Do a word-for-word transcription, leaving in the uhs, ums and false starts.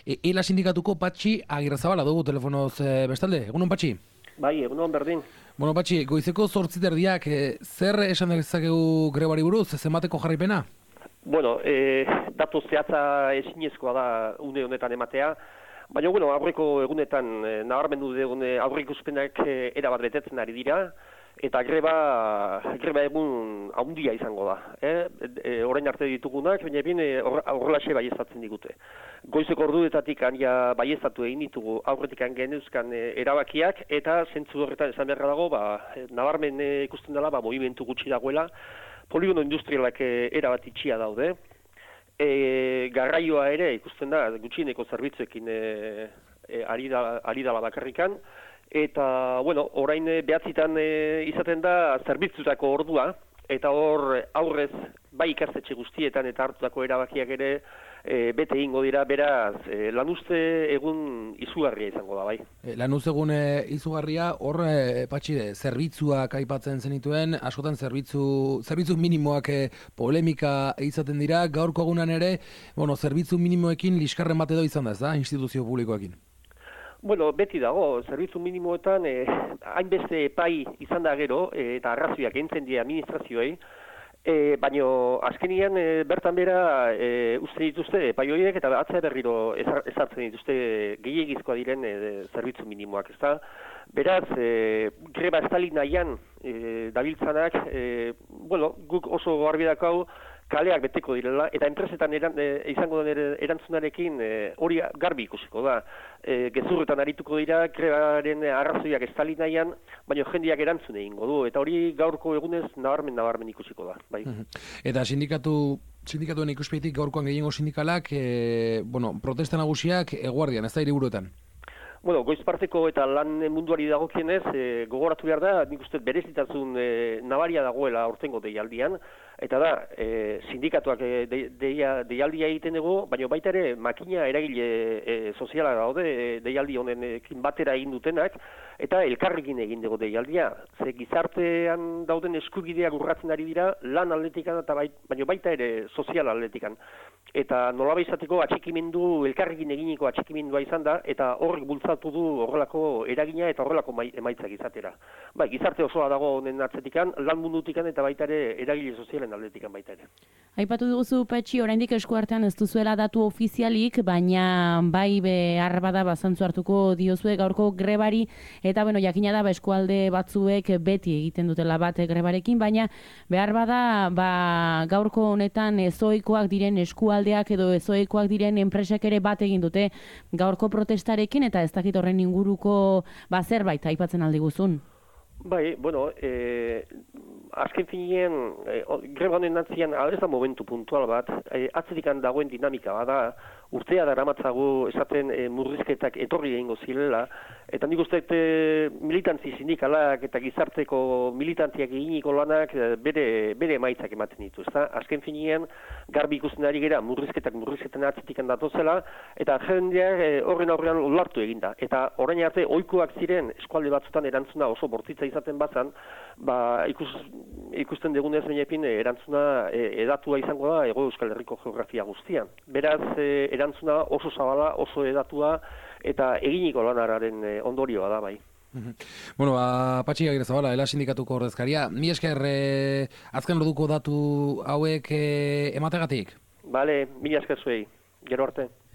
E, Ela sindikatuko Patxi Agirrezabala dugu telefonoz e, bestalde. Egunon, Patxi? Bai, egunon berdin. Bueno, Patxi, goizeko zortzi terdiak, e, zer esan dezakegu grebari buruz, zenbateko jarraipena? Bueno, e, datu zehatza ezinezkoa da une honetan ematea, baina bueno, aurreko egunetan e, nabarmendu dugun aurreikuspenak e, erabat betetzen ari dira, eta greba, greba egun haundia izango da. Eh? E, orain arte ditugunak, baina bin horrelaxe baieztatzen digute. Goizeko orduetatik ja baieztatu egin ditugu aurretik geneuzkan e, erabakiak, eta zentzu horretan esan beharra dago, ba, nabarmen e, ikusten dela, ba, movimentu gutxi dagoela, poligono industrialak e, erabat itxia daude. E, garraioa ere ikusten da, gutxieneko zerbitzuekin e, e, ari, da, ari dala bakarrikan, eta, bueno, orain behatzitan e, izaten da zerbitzutako ordua, eta hor aurrez bai ikastetxe guztietan eta hartutako erabakiak ere e, bete egingo dira, beraz, e, lanuzte egun izugarria izango da, bai. E, lanuzte egun e, izugarria, hor, e, Patxi, zerbitzuak aipatzen zenituen, askotan zerbitzu, zerbitzu minimoak e, polemika izaten dira, gaurko egunan ere, bueno, zerbitzu minimoekin liskarren bat edo izan da, ez da, instituzio publikoekin? Bueno, beti dago, zerbitzu minimoetan eh, hainbeste epai izan da gero eh, eta arrazoiak entzen dira administrazioei, eh, baina azkenian eh, bertan bera eh, uste dituzte epai horiek eta atzea berriro ezartzen dituzte gehiagizkoa diren eh, zerbitzu minimoak, ezta? Beraz, eh, greba estali nahian eh, dabiltzanak, eh, bueno, guk oso garbi dakau, kaleak beteko direla, eta enpresetan eran, e, izango den erantzunarekin hori e, garbi ikusiko da. E, gezurretan arituko dira, grebaren arrazoiak estali nahian, baina jendeak erantzun egingo du, eta hori gaurko egunez nabarmen nabarmen ikusiko da. Bai. Eta sindikatu, sindikatuen ikuspegitik gaurkoan gehiengo sindikalak, e, bueno, protesta nagusiak eguardian, ez da hiriburuetan? Bueno, goiz parteko eta lan munduari dagokienez, e, gogoratu behar da, nik uste berezitasun e, nabaria dagoela aurtengo deialdian, eta da, e, sindikatuak e, de, deia, deialdia egiten dugu, baina baita ere makina eragile e, soziala daude e, deialdi honekin batera egin dutenak, eta elkarrekin egin dugu deialdia. Ze gizartean dauden eskubideak urratzen ari dira lan aldetikan, eta bait, baina baita ere sozial aldetikan. Eta nolaba izateko atxikimendu, elkarrekin eginiko atxikimendua izan da, eta horrek bultzatu du horrelako eragina eta horrelako emaitzak izatera. Bai, gizarte osoa dago honen atzetikan, lan mundutikan eta baita ere eragile sozialen aldetikan baita ere. Aipatu dugu Patxi, oraindik eskuartean ez duzuela datu ofizialik, baina bai behar bada bazantzu hartuko diozue gaurko grebari, eta bueno, jakina da ba, eskualde batzuek beti egiten dutela bat grebarekin, baina behar bada ba, gaurko honetan ezoikoak diren eskualdeak edo ezoikoak diren enpresak ere bat egin dute gaurko protestarekin, eta ez dakit horren inguruko ba, zerbait aipatzen aldi guzun. Bai, bueno, eh, azken finien, eh, greba honen atzian, ez da momentu puntual bat, eh, atzedikan dagoen dinamika bada, urtea daramatzagu esaten e, murrizketak etorri egingo zirela, eta nik uste e, militantzi sindikalak eta gizarteko militantziak eginiko lanak e, bere, bere emaitzak ematen ditu. Ezta? Azken finean, garbi ikusten ari gera murrizketak murrizketan atzetik datozela, eta jendeak e, horren aurrean ulartu eginda. Eta orain arte, ohikoak ziren eskualde batzutan erantzuna oso bortitza izaten bazan, ba, ikus, ikusten degunez bainepin erantzuna e, edatua izango da Hego Euskal Herriko geografia guztian. Beraz, e, erantzuna oso zabala, oso edatua, eta eginiko lanararen e, ondorioa da, bai. Bueno, ba, Patxi Agirrezabala, Ela sindikatuko ordezkaria. Mi esker, eh, azken orduko datu hauek eh, emategatik? Bale, mila esker zuei. Gero arte.